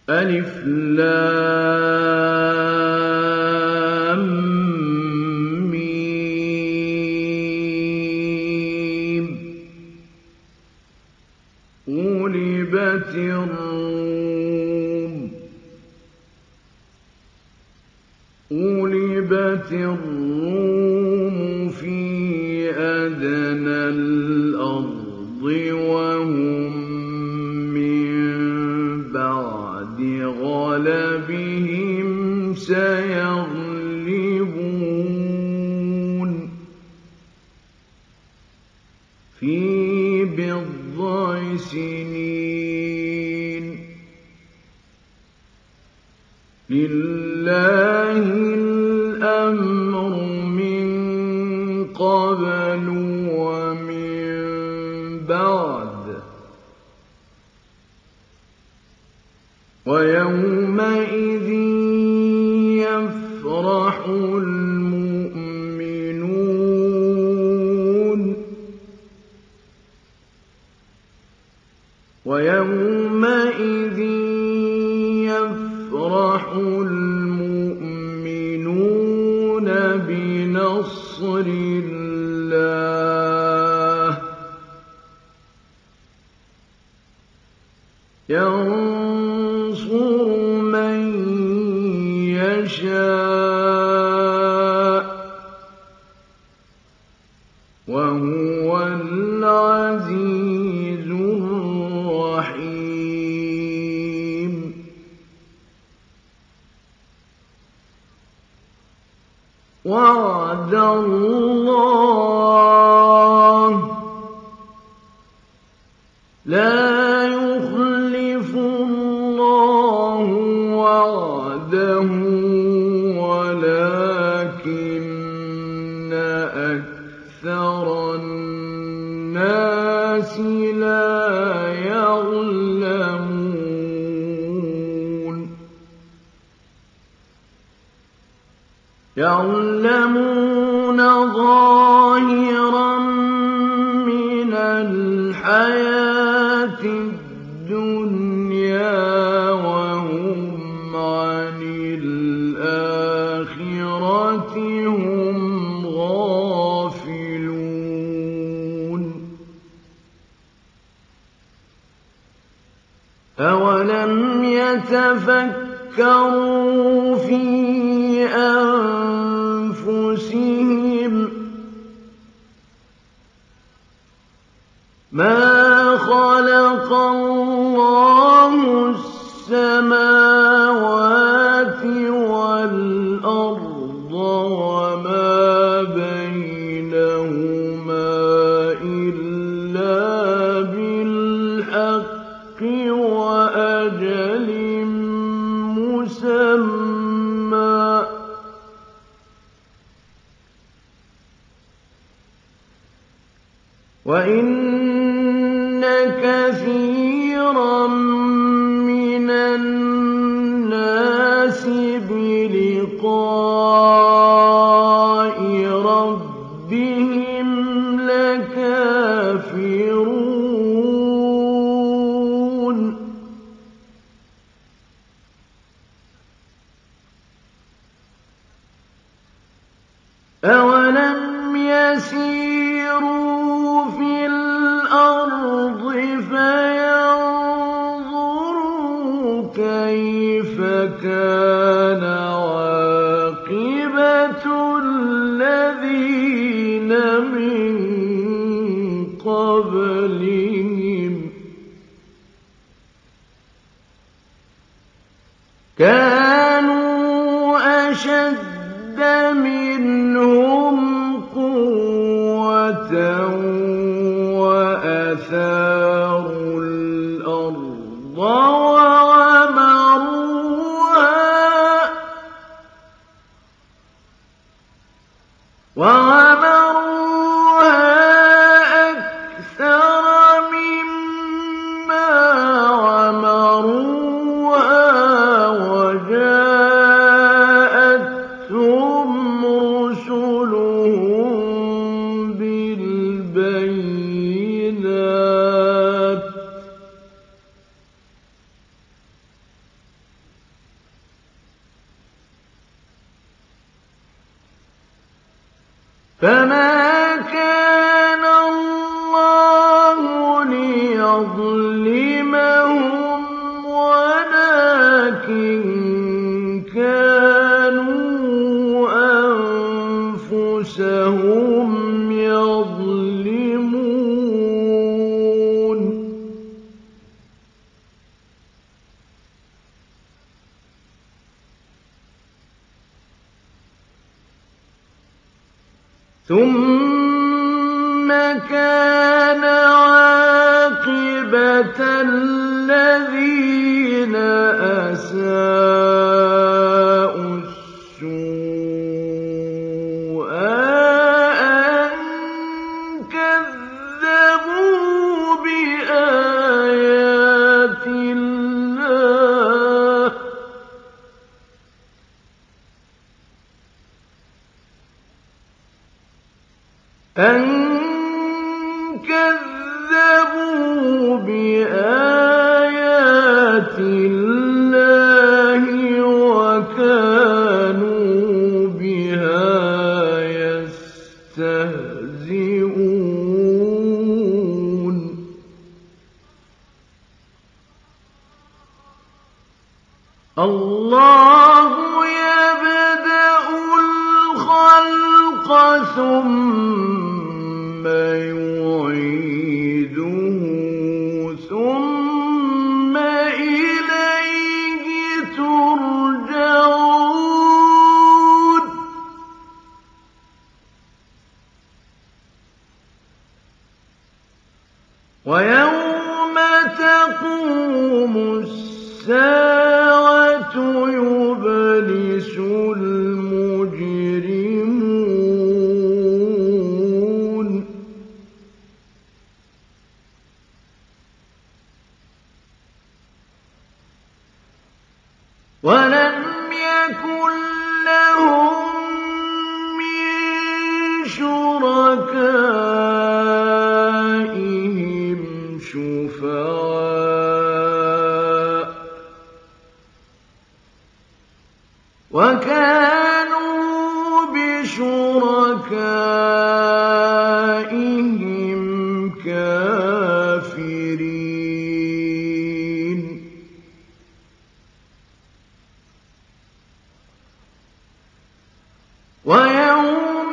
ألف لام ميم غلبت الروم في أدنى الأرض وهم من بعد غلبهم سيغلبون في بضع سنين لله الأمر من قبل ومن بعد ويومئذ يفرح المؤمنون ويومئذ يفرح المؤمنون بنصر الله ينصر من يشاء وهو العزيز الرحيم وعد الله لا يخلف الله وعده ولكن أكثر الناس لا يعلمون ظاهرا من الحياة الدنيا وهم عن الآخرة هم غافلون أولم يتفكروا في أنفسهم ما خلق الله السماوات والأرض وما بينهما إلا بالحق وأجل مسمى وإن كثيرا من الناس بلقاء ربهم لكافرون أولم يسيروا في الأرض فينظروا كيف كان عاقبة الذين من قبلهم كانوا أشد منهم قوة وأثاروا الأرض وعمروها أكثر مما عمروها وجاءتهم رسلهم بالبينات فما كان الله ليظلمهم ولكن كانوا أنفسهم يظلمون. ثم كان عاقبة الذين أساءوا السوء أن كذبوا بآيات الله وكانوا بها يستهزئون. الله يبدأ الخلق ثم يعيده ثم إليه ترجعون. ويوم تقوم الساعة يبلس المجرمون. ولم يكن لهم من شركائهم شفعاء وكانوا بشركائهم كافرين. ويوم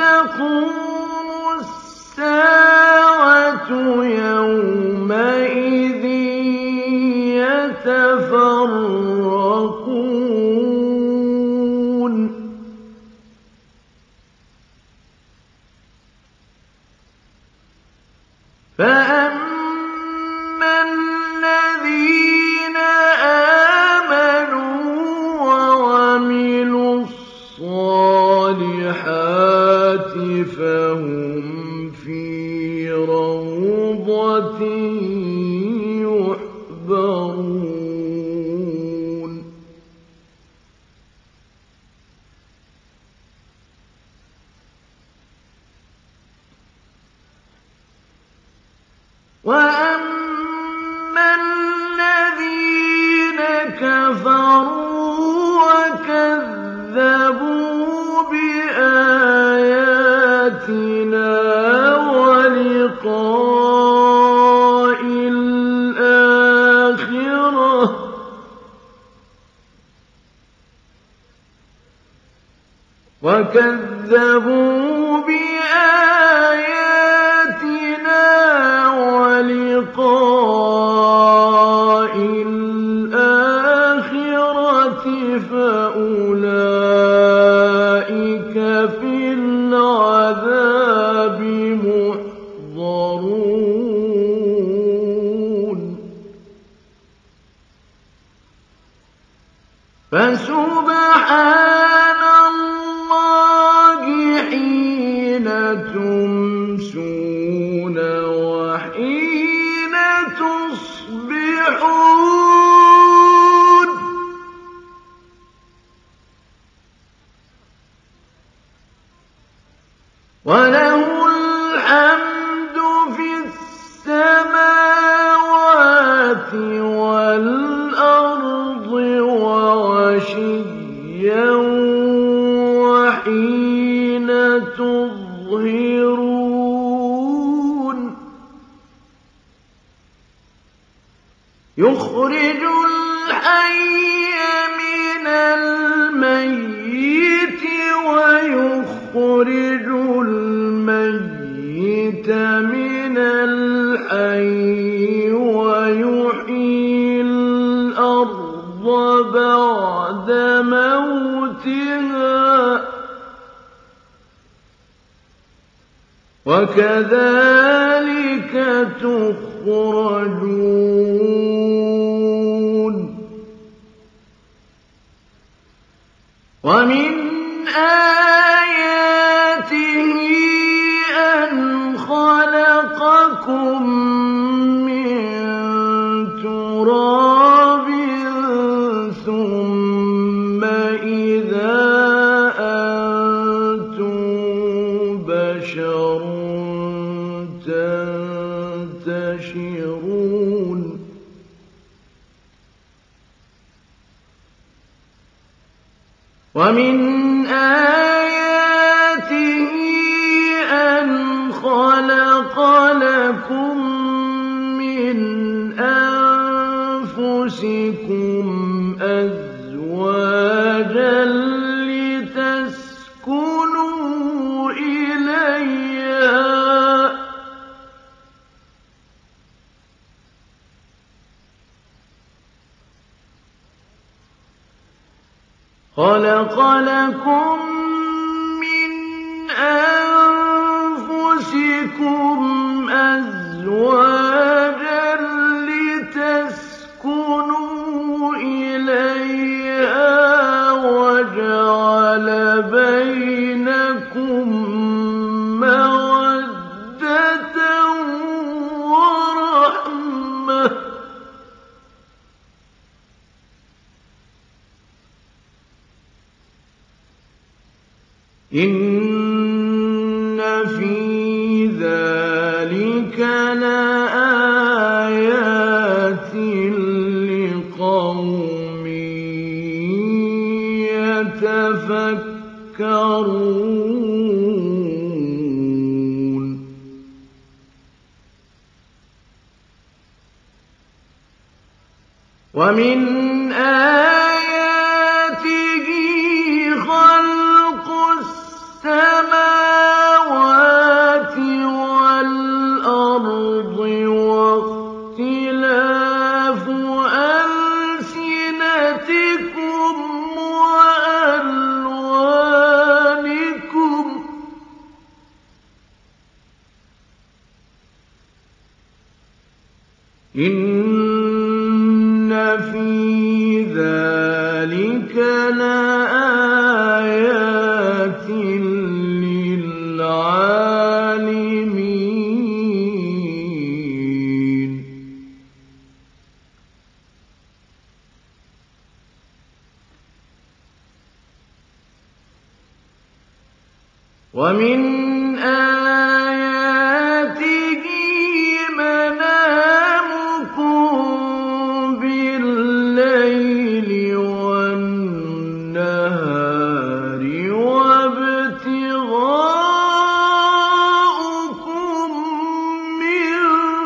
تقوم الساعة يومئذ يتفرقون. فأما الذين آمنوا وعملوا الصالحات فهم في روضة يحبرون. وأما الذين كفروا وكذبوا بآياتنا ولقاء الآخرة فأولئك في العذاب محضرون. فسبحان الله حين تمسون وحين تصبحون. وله الحمد في السماوات والأرض وعشيا يخرج الحي من الميت ويخرج الميت من الحي ويحيي الأرض بعد موتها وكذلك تخرجون ومن آياته أن خلقكم من تراب ثم إذا أنتم بشر تنتشرون ومن آياته أن خلق لكم من أنفسكم أزواجا لتسكنوا إليها خلق لكم من أنفسكم أزواجا لتسكنوا إليها وجعل بينكم مودة ورحمة إن في ذلك لآيات لقوم يتفكرون ومن آياته خلق السماوات والأرض واختلاف ألسنتكم وألوانكم إن في ذلك لآيات للعالمين ومن آياته منامكم بالليل والنهار وابتغاؤكم من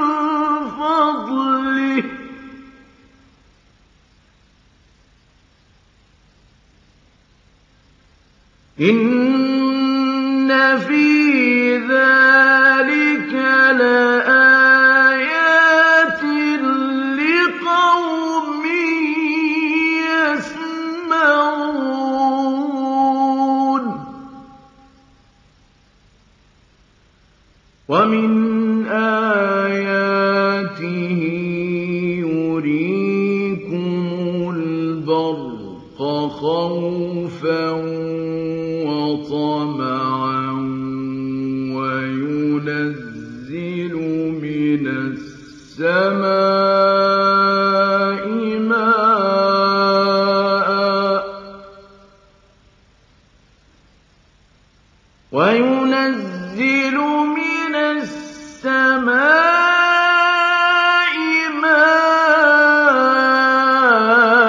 فضله إن في ذلك لآيات لقوم يسمعون ومن آياته يريكم البرق خوفا وطمعا وينزل من السماء ماء وينزل من السماء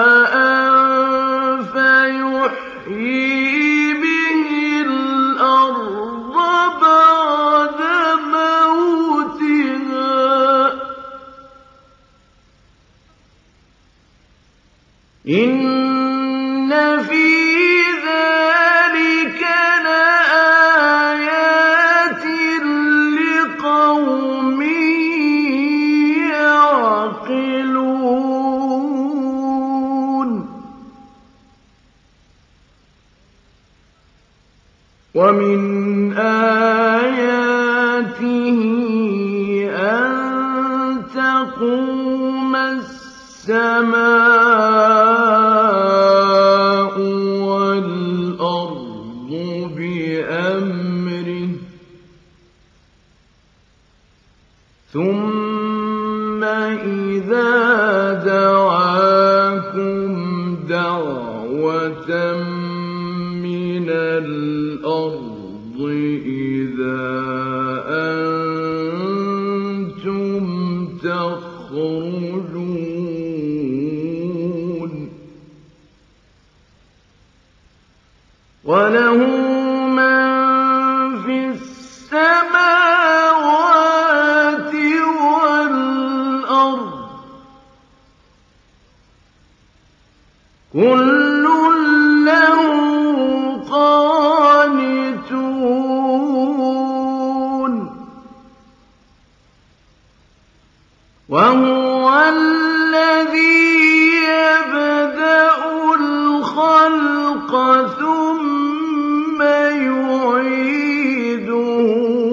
ماء فيحيي به الأرض إن في ذلك لآيات لقوم يعقلون ومن آياته أن تقوم السماء والأرض بأمره ثم إذا دعاكم دعوة من الأرض إذا أنتم تخرجون وله من في السماوات والأرض كل له قانتون وهو الذي يبدأ الخلق ثم يعيده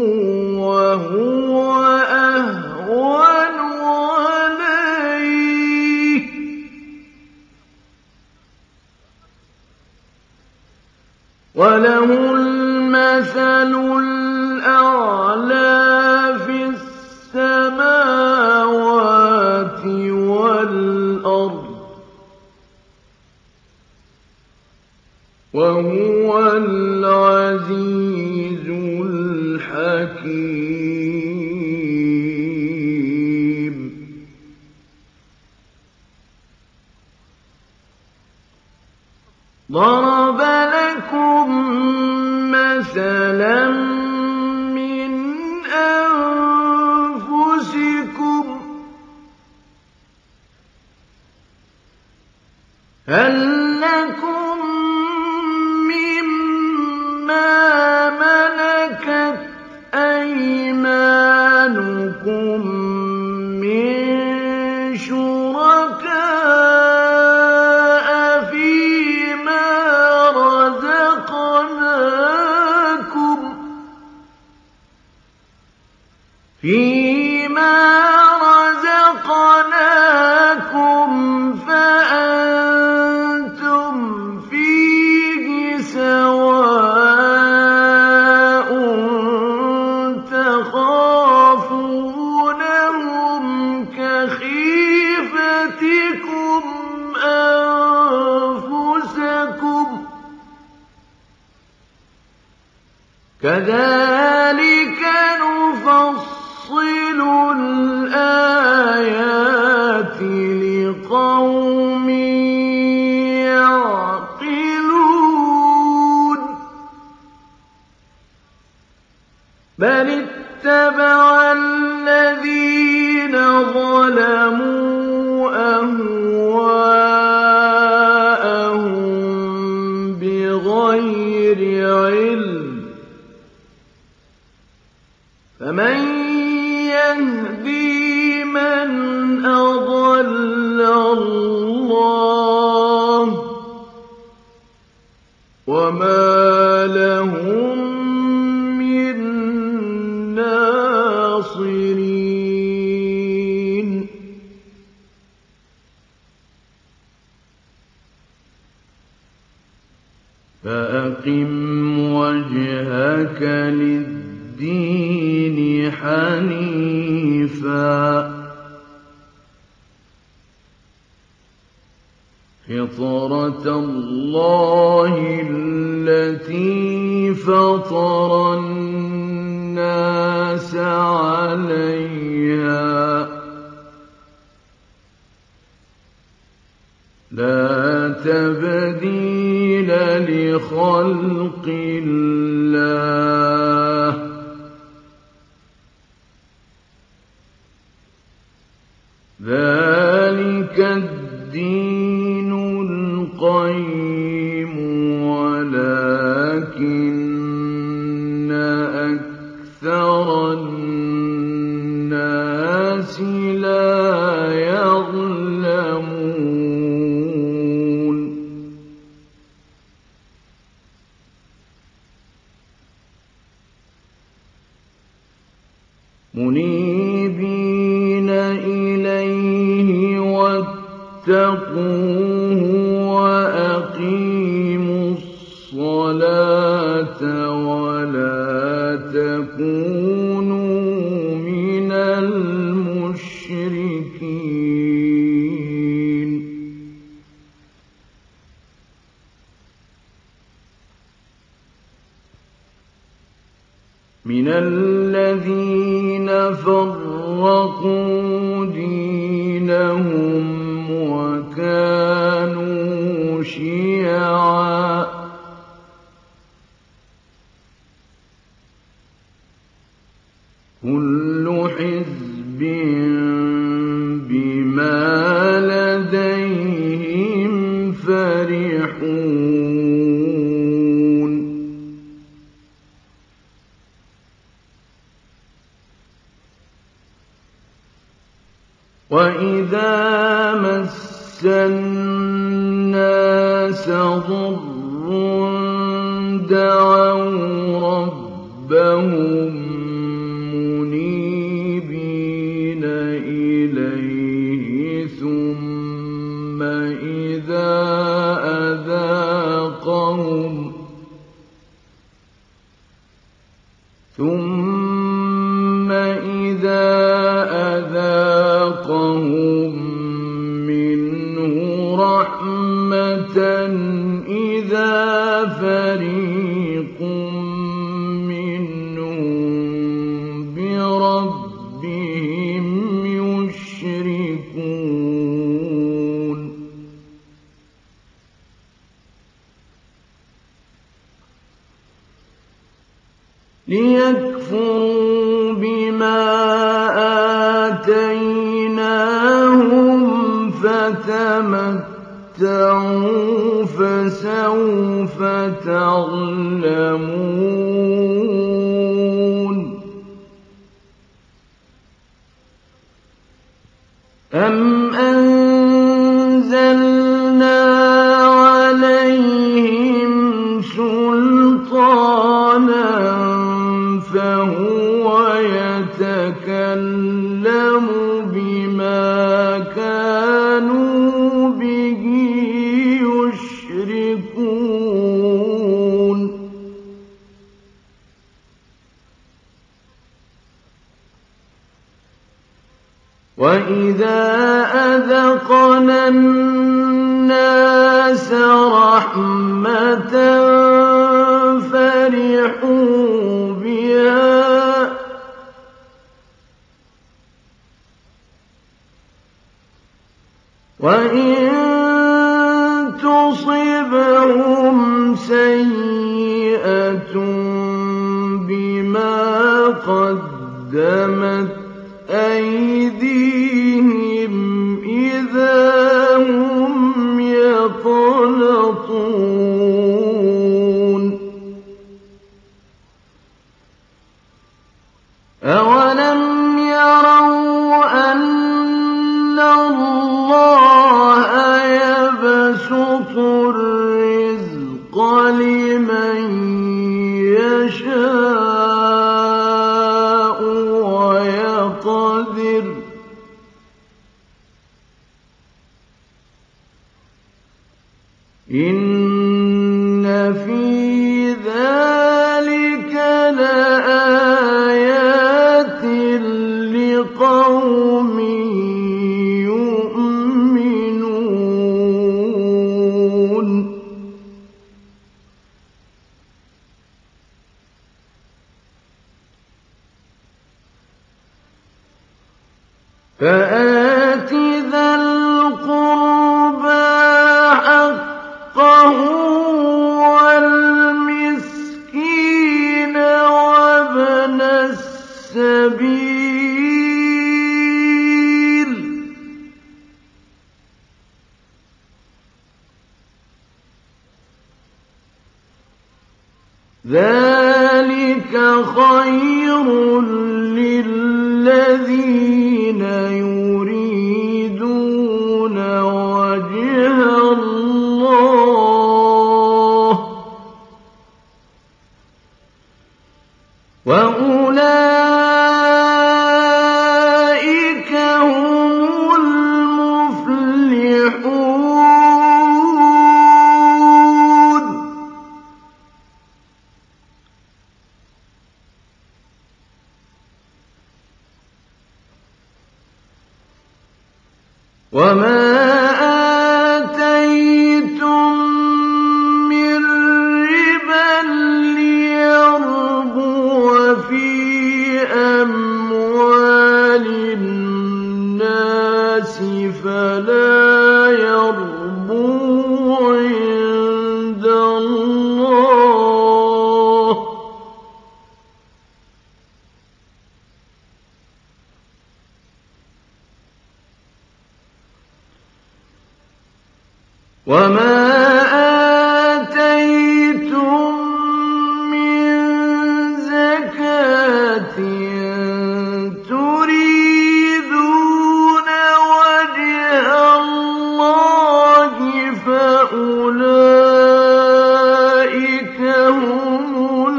وهو أهون عليه وله المثل الأعلى في السماوات والأرض وهو العزيز الحكيم ضرب لكم مثلا من أنفسكم هل لكم مما ملكت أيمانكم من شركاء فيما رزقناكم فأنتم فيه سواء تخافونهم كخيفتكم أنفسكم كذلك نفصل الآيات لقوم يعقلون بل اتبع الذين ظلموا أهواءهم بغير علم فمن يهدي من أضل الله وما لهم من ناصرين فأقم وجهك للدين حنيفا فطرة الله التي فطر الناس عليها لا تبديل لخلق الله ذلك الدين القيم ولكن أكثر الناس لا يعلمون منيبين إليه واتقوه وأقيموا الصلاة ولا تكونوا من المشركين من الذين فرقوا دينهم وكانوا شيعا كل حزب بما لديهم فرحون وإذا مس الناس ضر دعوا ربهم منيبين إليه ثم إذا أذاقهم منه رحمة إذا فريق منهم بربهم يشركون ليكفروا بما آتيناهم فتمتعوا فسوف تعلمون أم أنزلنا عليهم سلطانا فهو يتكلم بما كانوا به يشركون وإذا أذقنا الناس رحمة فرحوا بها وإن تصبهم سيئة بما قدمت أيديهم إذا هم يقنطون أولم يروا أن الله يبسط الرزق لمن يشاء ويقدر إن في ذلك لآيات لقوم يؤمنون فآت ذا القربى حقه والمسكين وابن السبيل ذلك خير للذين يريدون وجه الله وأولئك هم المفلحون. وما آتيتم من ربا ليربو في أموال الناس فلا يربو عند الله وما آتيتم من زكاة تريدون وجه الله فأولئك هم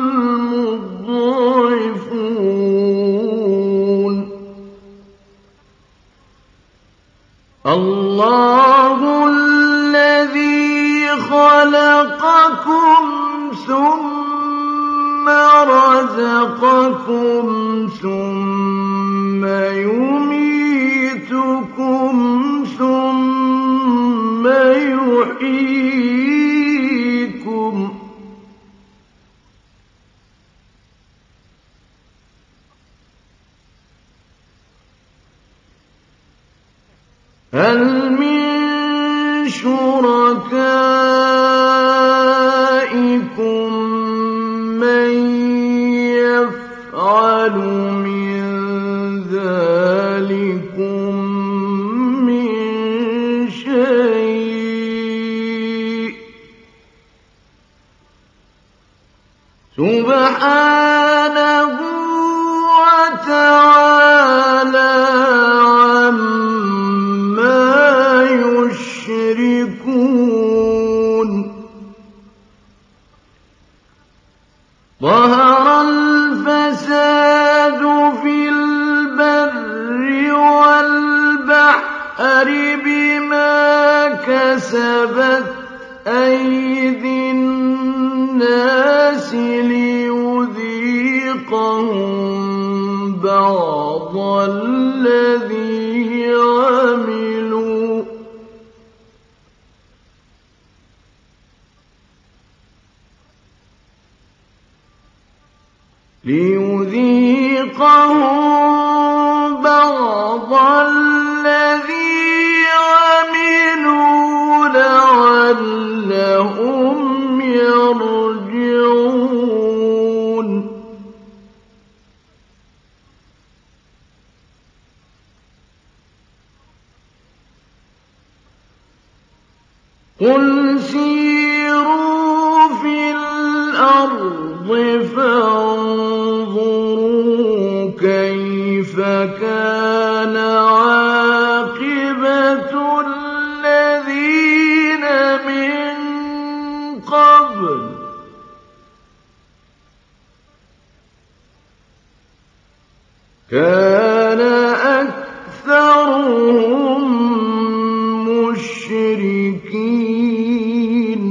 المضعفون. الله الذي خلقكم ثم رزقكم ثم يميتكم ثم يحييكم هل من شركائكم من يفعل من ذلكم من شيء سبحانه وتعالى عما يشركون. ظهر الفساد في البر والبحر بما كسبت أيدي الناس ليذيقهم بعض الذي عملوا لعلهم يرجعون. قل سيروا في الأرض فانظروا كيف كان عاقبة الذين من قبل كان أكثرهم مشركين.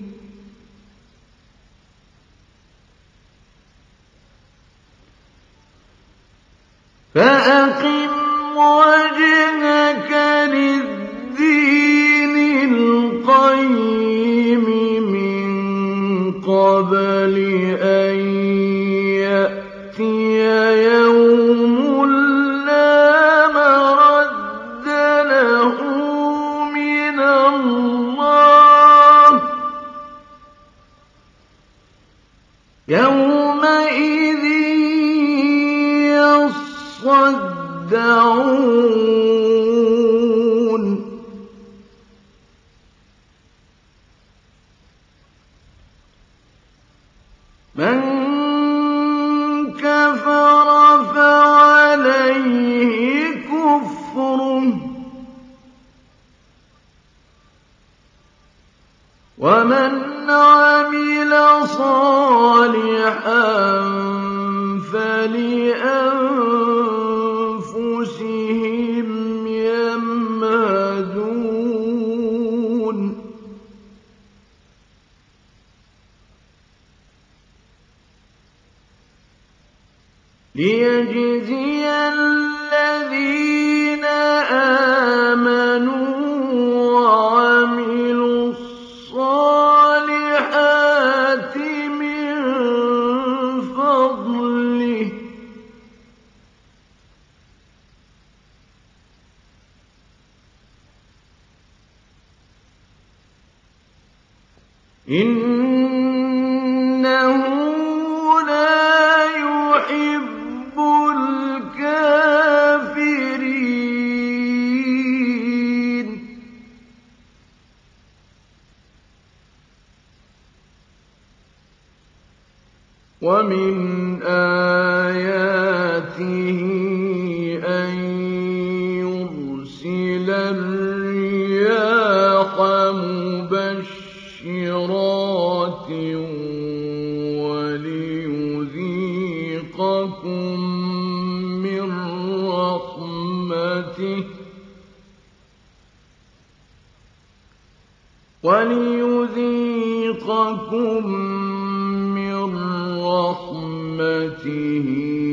فأقم وجهك للدين القيم من قبل أن يأتي يوم لا مرد له من الله يومئذ يصدعون. مَن كَفَرَ فَعَلَيْهِ كُفْرُهُ ۖ وَمَنْ عَمِلَ صَالِحًا فَلِأَنفُسِهِمْ يَمْهَدُونَ لِيَجْزِيَ الَّذِينَ آمَنُوا وَعَمِلُوا الصَّالِحَاتِ مِن فَضْلِهِ ۚ إِنَّهُ لَا يُحِبُّ الْكَافِرِينَ. وَمِنْ آيَاتِهِ أَن يُرْسِلَ الرِّيَاحَ مُبَشِّرَاتٍ وَلِيُذِيقَكُم مِّن رَّحْمَتِهِ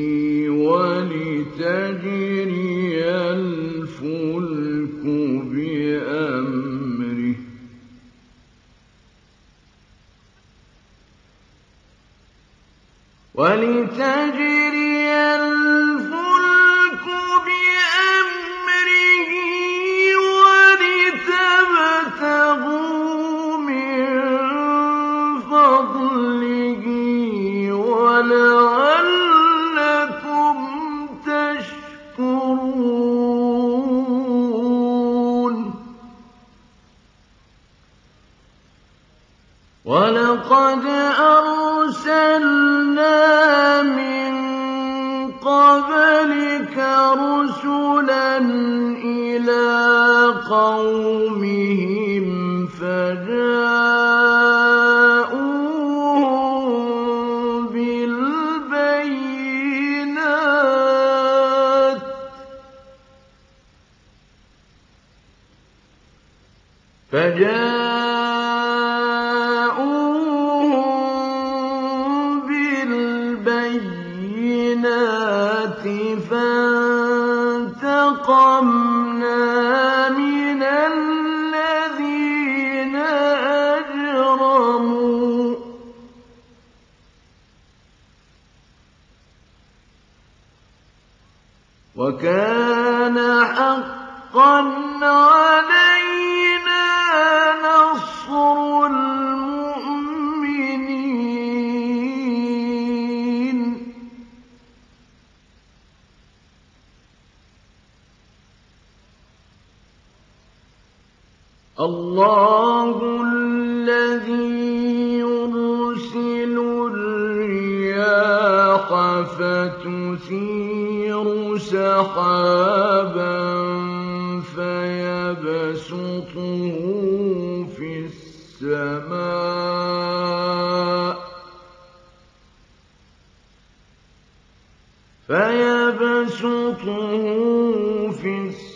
وَلِتَجْرِيَ الْفُلْكُ بِأَمْرِهِ وَلِتَبْتَغُوا مِن فَضْلِهِ وَلَعَلَّكُمْ تَشْكُرُونَ. وَلَقَدْ أَرْسَلْنَا مِن قَبْلِكَ رُسُلًا إِلَىٰ قَوْمِهِمْ فَجَاءُوهُم بِالْبَيِّنَاتِ فَانتَقَمْنَا مِنَ الَّذِينَ أَجْرَمُوا ۖ وَكَانَ حَقًّا عَلَيْنَا نَصْرُ الْمُؤْمِنِينَ. اللَّهُ الَّذِي يُرْسِلُ الرِّيَاحَ فَتُثِيرُ سَحَابًا فَيَبْسُطُهُ في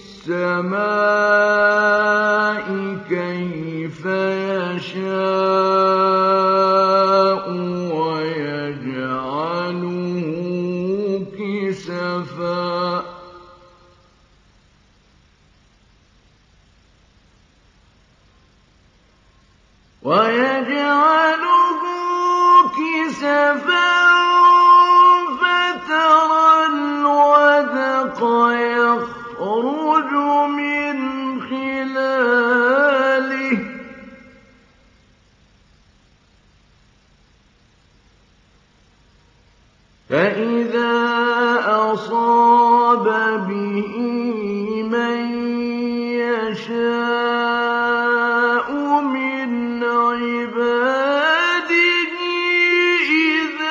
السَّمَاءِ كَيْفَ يَشَاءُ وَيَجْعَلُهُ كِسَفًا فَتَرَى الْوَدْقَ يَخْرُجُ مِنْ خِلَالِهِ فَإِذَا أَصَابَ بِهِ مَن يَشَاءُ مِنْ عِبَادِهِ إِذَا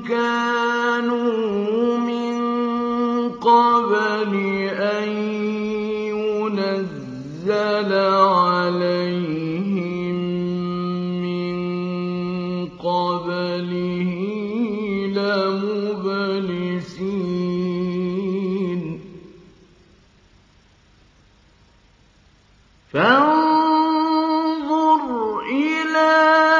كانوا من قبل أن ينزل عليهم من قبله لمبلسين فانظر إلى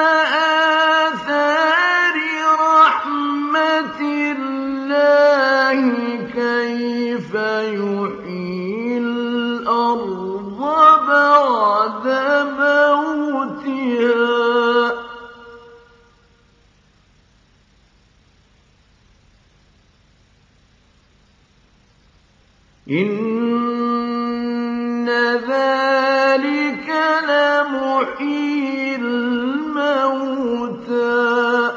آثار رحمة الله كيف يحيي الأرض بعد موتها إن ذلك لمحيي الموتى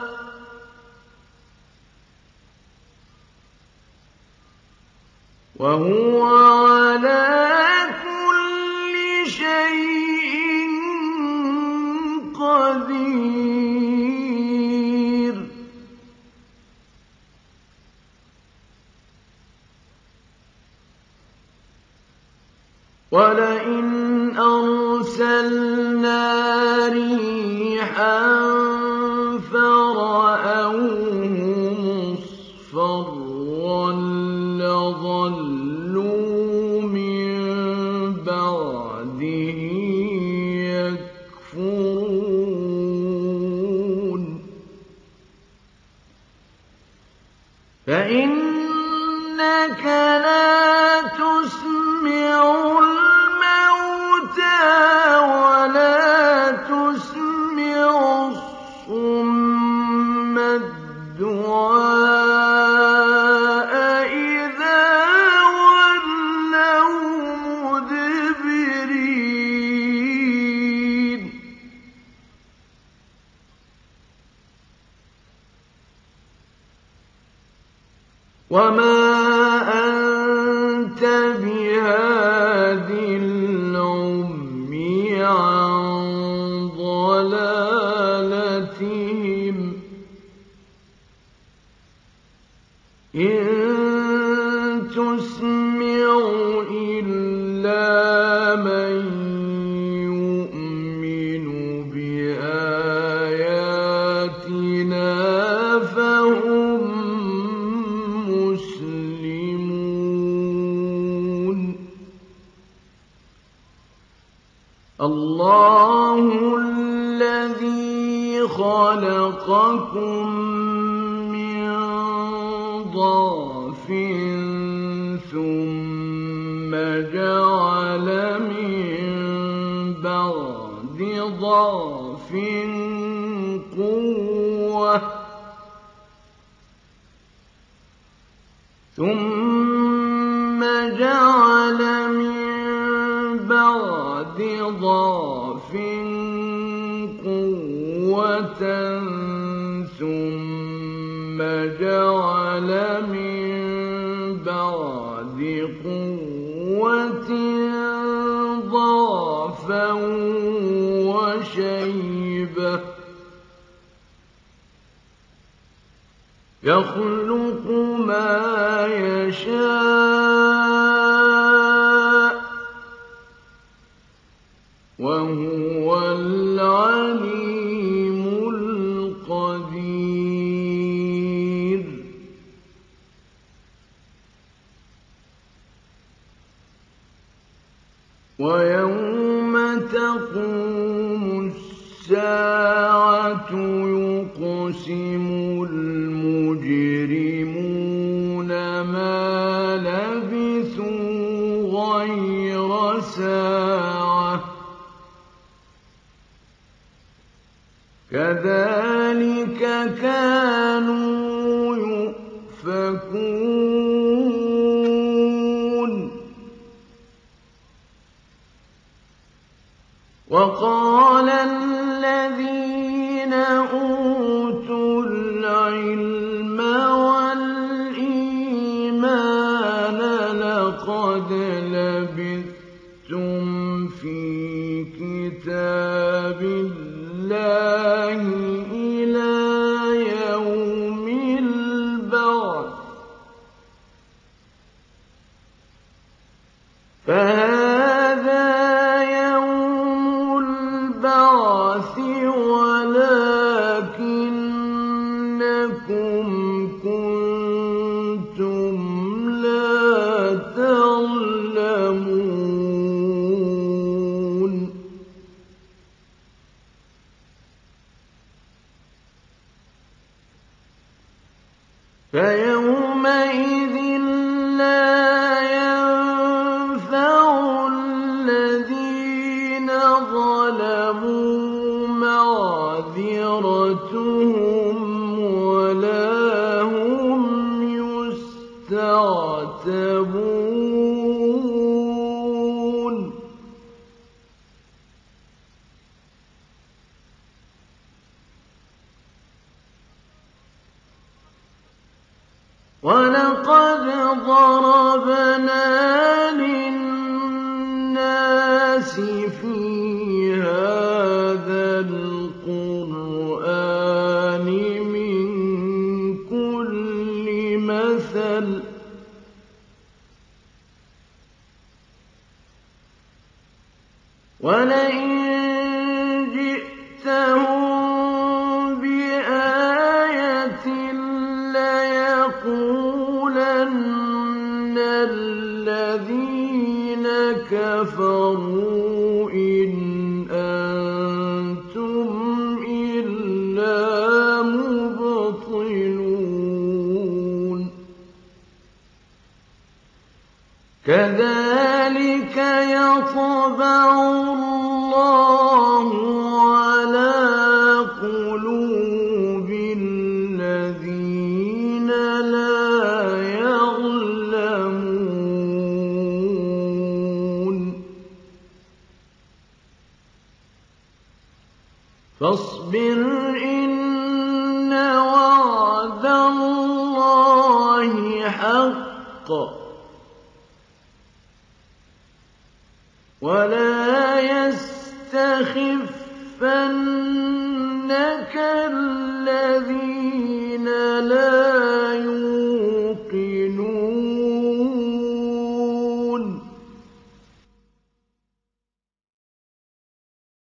وهو على كل شيء قدير ولئن أرسلنا ريحا فرأوه مصفرا لظلوا من بعده يكفرون فإنك لا تسمع ولا تسمع الصم الدعاء إذا ولوا مدبرين وما أنت بهادي العمي عن ضلالتهم إن تسمع إلا من يؤمن بآياتنا فهم مسلمون الله الذي خلقكم من ضعف ثم جعل من بعد ضعف قوة ثم جعل من بعد ضعف قوة ثم جعل من بعد قوة ضعفا وشيبة يخلق ما يشاء وهو العليم القدير ويوم تقوم الساعة يقسم المجرمون ما لبثوا غير ساعة كذلك كانوا يؤفكون وقال الذين أوتوا العلم والإيمان لقد لبثتم في كتاب الله إلى يوم كنتم لا تعلمون فيومئذ لا ينفع الذين ظلموا معذرتهم ولا هم يستعتبون ولقد ضربنا للناس في هذا القرآن من كل مثل ولئن جئتهم بآية ليقولن الذين كفروا إن أنتم إلا مبطلون كذلك يطبع الله على قلوب الذين لا يعلمون فاصبر إن وعد الله حق ولا يستخفنك الذين لا يوقنون